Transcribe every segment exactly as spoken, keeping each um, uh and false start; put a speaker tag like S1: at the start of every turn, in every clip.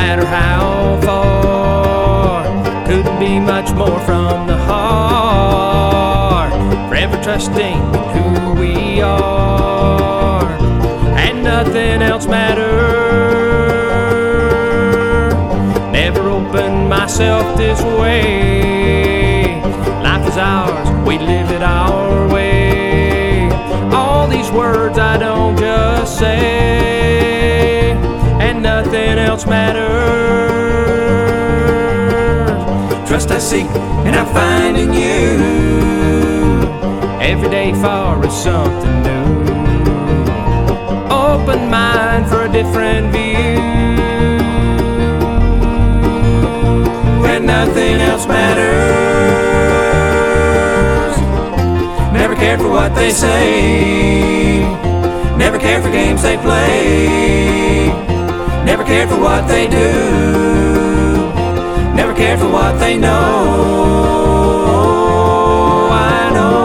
S1: matter how far. Couldn't be much more from the heart. Forever trusting in who we are, and nothing else matters. Never opened myself this way. Life is ours, we live it our way. All these words I don't just say, and nothing else matters. Trust I seek and I find in you. Every day for is something new. Open mind for a different view, and nothing else matters. Never cared for what they say, never cared for games they play, never cared for what they do, never cared for what they know. I know.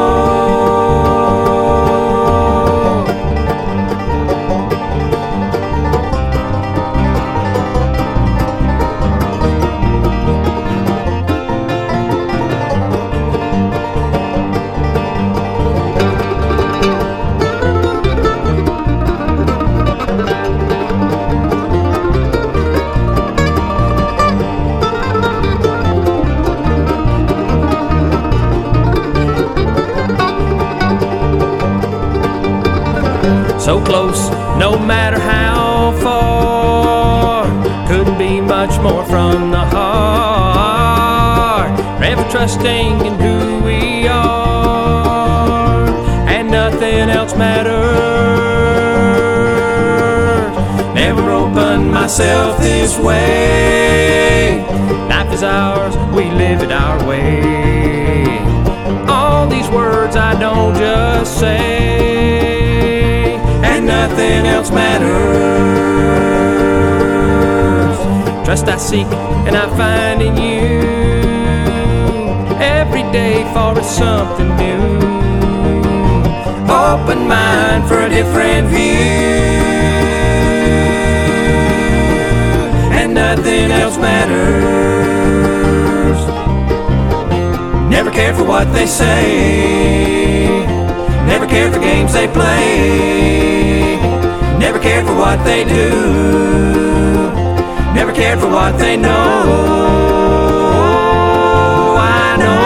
S1: So close, no matter how far. Couldn't be much more from the heart. Forever trusting in who we are, and nothing else matters. Never opened myself this way. Life is ours, we live it our way. All these words I don't just say, and nothing else matters. Trust I seek and I find in you. Every day for is something new. Open mind for a different view, and nothing else matters. Never cared for what they say, never cared for games they play, never cared for what they do, never cared for what they know. I know.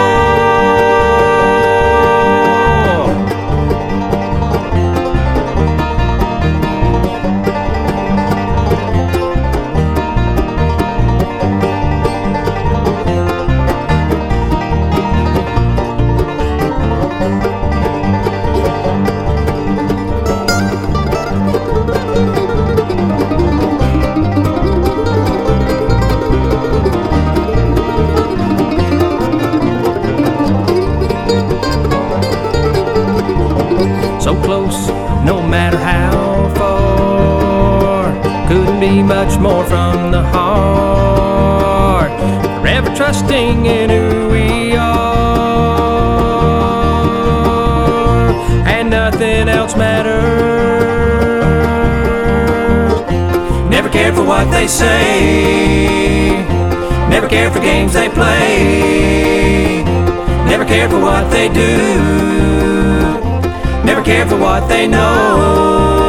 S1: So close, no matter how far. Couldn't be much more from the heart. Forever trusting in who we are, and nothing else matters. Never cared for what they say, never cared for games they play, never cared for what they do, never cared for what they know.